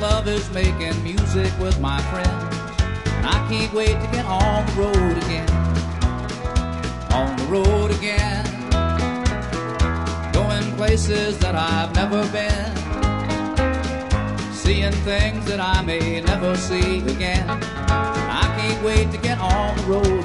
love is making music with my friends, and I can't wait to get on the road again. On the road again, going places that I've never been, seeing things that I may never see again. I can't wait to get on the road